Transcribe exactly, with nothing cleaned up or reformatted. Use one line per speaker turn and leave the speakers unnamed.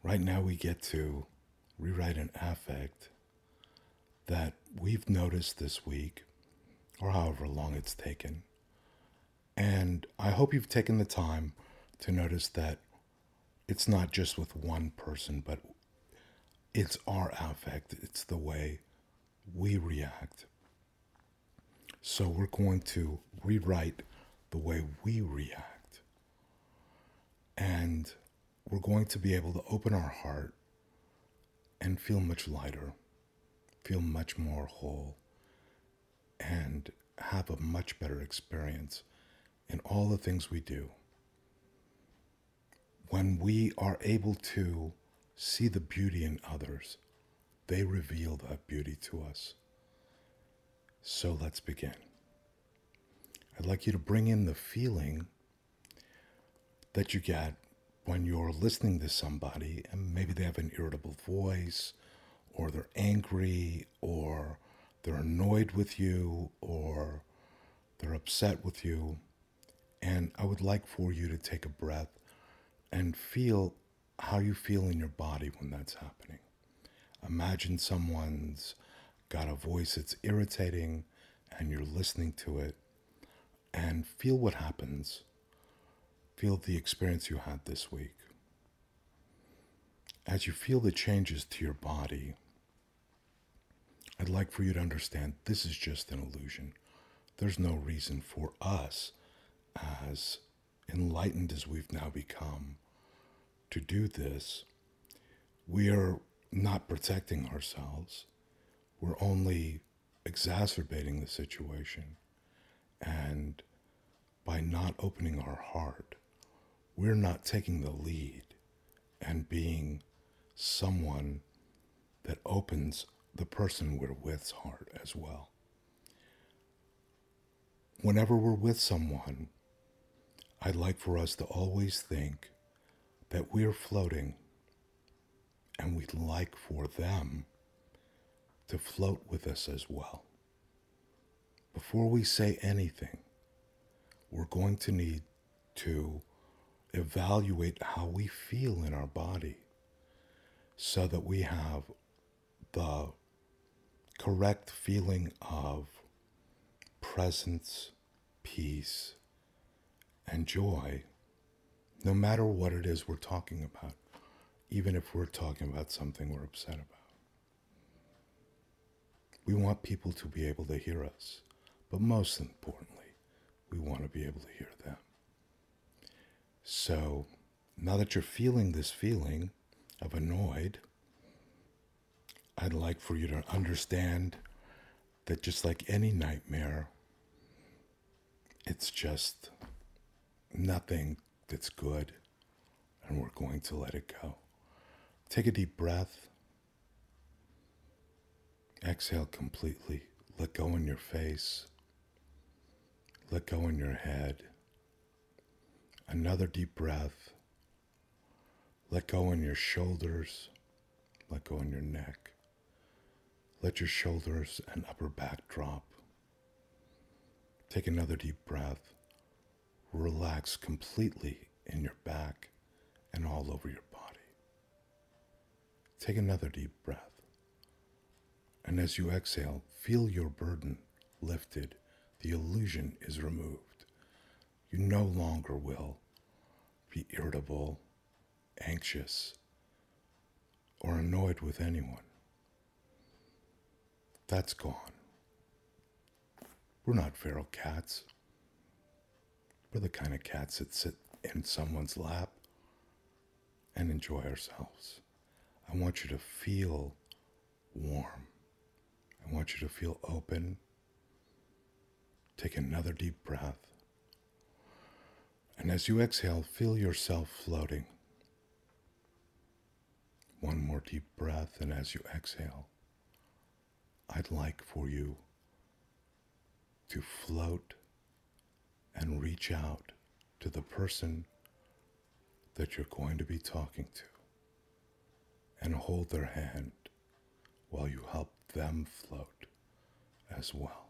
Right now, we get to rewrite an affect that we've noticed this week, or however long it's taken. And I hope you've taken the time to notice that it's not just with one person, but it's our affect, it's the way we react. So we're going to rewrite the way we react. And we're going to be able to open our heart and feel much lighter, feel much more whole, and have a much better experience in all the things we do. When we are able to see the beauty in others, they reveal that beauty to us. So let's begin. I'd like you to bring in the feeling that you get when you're listening to somebody and maybe they have an irritable voice, or they're angry, or they're annoyed with you, or they're upset with you. And I would like for you to take a breath and feel how you feel in your body when that's happening. Imagine someone's got a voice that's irritating and you're listening to it, and feel what happens. Feel the experience you had this week. As you feel the changes to your body, I'd like for you to understand this is just an illusion. There's no reason for us, as enlightened as we've now become, to do this. We are not protecting ourselves. We're only exacerbating the situation. And by not opening our heart, we're not taking the lead and being someone that opens the person we're with's heart as well. Whenever we're with someone, I'd like for us to always think that we're floating, and we'd like for them to float with us as well. Before we say anything, we're going to need to evaluate how we feel in our body so that we have the correct feeling of presence, peace, and joy, no matter what it is we're talking about, even if we're talking about something we're upset about. We want people to be able to hear us, but most importantly, we want to be able to hear them. So now that you're feeling this feeling of annoyed, I'd like for you to understand that just like any nightmare, it's just nothing that's good, and we're going to let it go. Take a deep breath. Exhale completely. Let go in your face. Let go in your head. Another deep breath. Let go in your shoulders. Let go in your neck. Let your shoulders and upper back drop. Take another deep breath. Relax completely in your back and all over your body. Take another deep breath. And as you exhale, feel your burden lifted. The illusion is removed. You no longer will be irritable, anxious, or annoyed with anyone. That's gone. We're not feral cats. We're the kind of cats that sit in someone's lap and enjoy ourselves. I want you to feel warm. I want you to feel open. Take another deep breath. And as you exhale, feel yourself floating. One more deep breath, and as you exhale, I'd like for you to float and reach out to the person that you're going to be talking to and hold their hand while you help them float as well.